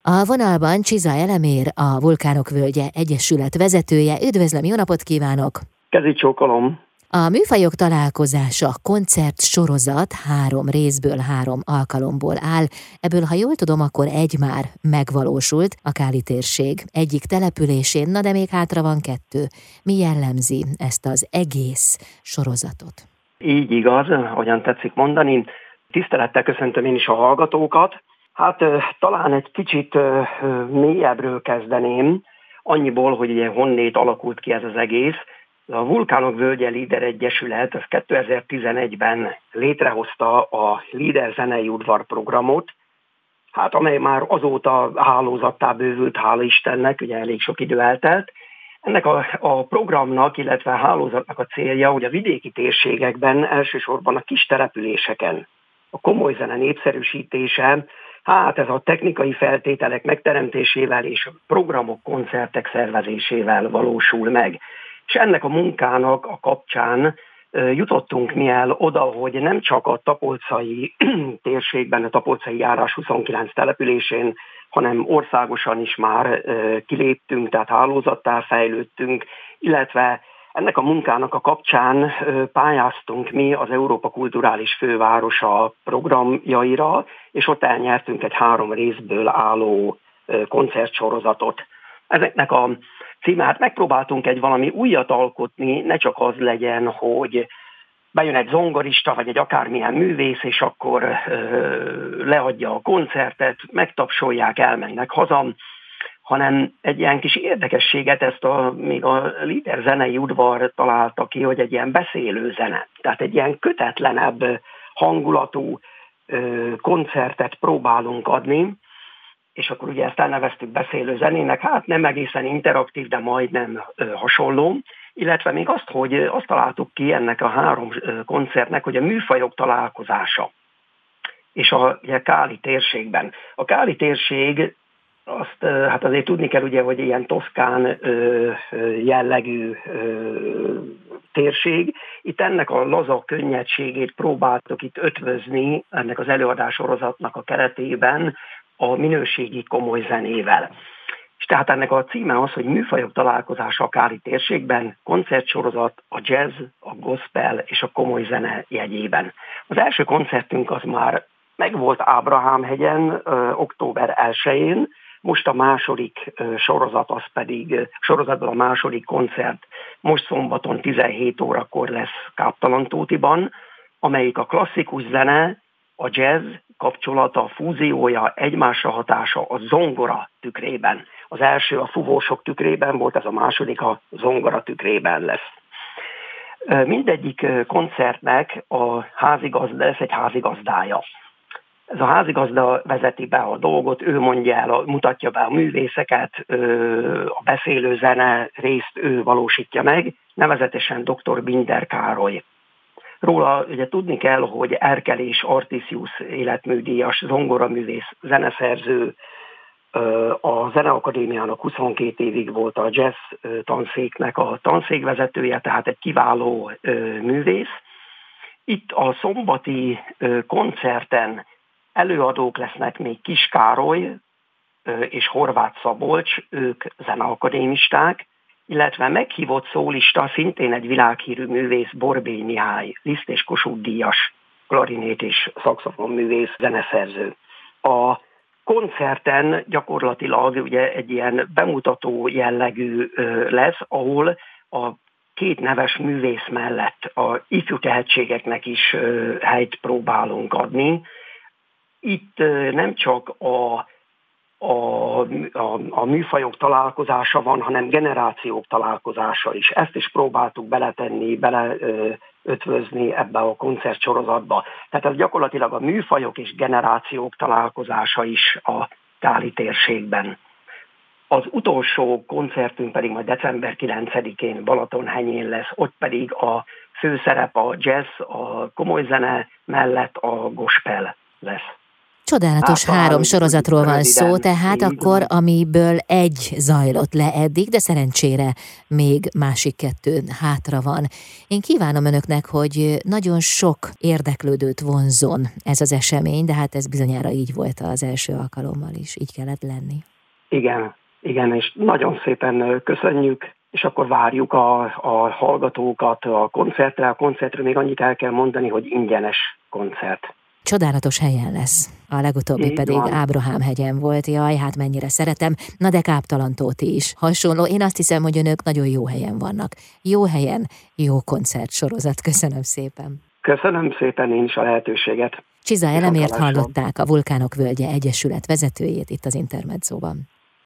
A vonalban Csiza Elemér, a Vulkánok Völgye Egyesület vezetője. Üdvözlöm, jó napot kívánok! Kezi csókolom! A műfajok találkozása koncert sorozat 3 részből, 3 alkalomból áll. Ebből, ha jól tudom, akkor egy már megvalósult, a Káli térség egyik településén, na de még hátra van 2. Mi jellemzi ezt az egész sorozatot? Így igaz, ahogyan tetszik mondani. Tisztelettel köszöntöm én is a hallgatókat. Hát talán egy kicsit mélyebbről kezdeném, annyiból, hogy ugye honnét alakult ki ez az egész. A Vulkánok Völgye Líder Egyesület az 2011-ben létrehozta a Líder zenei udvar programot, hát amely már azóta hálózattá bővült, hála Istennek, ugye elég sok idő eltelt. Ennek a programnak, illetve a hálózatnak a célja, hogy a vidéki térségekben, elsősorban a kis településeken a komoly zene népszerűsítése, hát ez a technikai feltételek megteremtésével és programok, koncertek szervezésével valósul meg. És ennek a munkának a kapcsán jutottunk mi el oda, hogy nem csak a tapolcai térségben, a tapolcai járás 29 településén, hanem országosan is már kiléptünk, tehát hálózattá fejlődtünk, illetve ennek a munkának a kapcsán pályáztunk mi az Európa Kulturális Fővárosa programjaira, és ott elnyertünk egy 3 részből álló koncertsorozatot. Ezeknek a címe, hát megpróbáltunk egy valami újat alkotni, ne csak az legyen, hogy bejön egy zongorista, vagy egy akármilyen művész, és akkor leadja a koncertet, megtapsolják, elmennek haza, hanem egy ilyen kis érdekességet, ezt még a Líder zenei udvar találta ki, hogy egy ilyen beszélő zene, tehát egy ilyen kötetlenebb hangulatú koncertet próbálunk adni, és akkor ugye ezt elneveztük beszélő zenének, hát nem egészen interaktív, de majdnem hasonló, illetve még azt találtuk ki ennek a 3 koncertnek, hogy a műfajok találkozása, és ugye Káli térségben. A Káli térség, hát azért tudni kell ugye, hogy ilyen toszkán jellegű térség. Itt ennek a laza könnyedségét próbáltuk itt ötvözni ennek az előadássorozatnak a keretében a minőségi komoly zenével. És tehát ennek a címe az, hogy műfajok találkozása a Káli térségben, koncertsorozat a jazz, a gospel és a komoly zene jegyében. Az első koncertünk az már megvolt Ábrahámhegyen október 1-én, most a második sorozatban a második koncert most szombaton 17 órakor lesz Káptalantótiban, amelyik a klasszikus zene, a jazz kapcsolata, a fúziója, egymásra hatása a zongora tükrében. Az első a fúvósok tükrében volt, ez a második a zongora tükrében lesz. Mindegyik koncertnek lesz egy házigazdája. Ez a házigazda vezeti be a dolgot, ő mondja el, mutatja be a művészeket, a beszélő zene részt ő valósítja meg, nevezetesen dr. Binder Károly. Róla ugye tudni kell, hogy Erkel és Artisius életműdíjas zongoraművész, zeneszerző, a Zeneakadémiának 22 évig volt a jazz tanszéknek a tanszékvezetője, tehát egy kiváló művész. Itt a szombati koncerten előadók lesznek még Kis Károly és Horváth Szabolcs, ők zeneakadémisták, illetve meghívott szólista, szintén egy világhírű művész, Borbély Mihály, Liszt és Kossuth díjas klarinét és szaxofon művész, zeneszerző. A koncerten gyakorlatilag ugye egy ilyen bemutató jellegű lesz, ahol a 2 neves művész mellett a ifjú tehetségeknek is helyt próbálunk adni. Itt nem csak a műfajok találkozása van, hanem generációk találkozása is. Ezt is próbáltuk beleötvözni ebbe a koncertsorozatba. Tehát ez gyakorlatilag a műfajok és generációk találkozása is a Káli térségben. Az utolsó koncertünk pedig majd december 9-én Balatonhenyén lesz, ott pedig a főszerep a jazz, a komoly zene mellett a gospel lesz. Csodálatos talán 3 úgy sorozatról van szó, röviden. tehát Így akkor, van. amiből 1 zajlott le eddig, de szerencsére még másik 2 hátra van. Én kívánom önöknek, hogy nagyon sok érdeklődőt vonzzon ez az esemény, de hát ez bizonyára így volt az első alkalommal is, így kellett lenni. Igen, és nagyon szépen köszönjük, és akkor várjuk a hallgatókat a koncertre. A koncertről még annyit el kell mondani, hogy ingyenes koncert. Csodálatos helyen lesz. A legutóbbi Így pedig van. Ábrahám-hegyen volt. Jaj, hát mennyire szeretem. Na de Káptalantóti is. Hasonló. Én azt hiszem, hogy önök nagyon jó helyen vannak. Jó helyen, jó koncertsorozat. Köszönöm szépen. Köszönöm szépen én is a lehetőséget. Csiza Elemért Viszontlátásra. hallották, a Vulkánok Völgye Egyesület vezetőjét itt az Intermedzóban.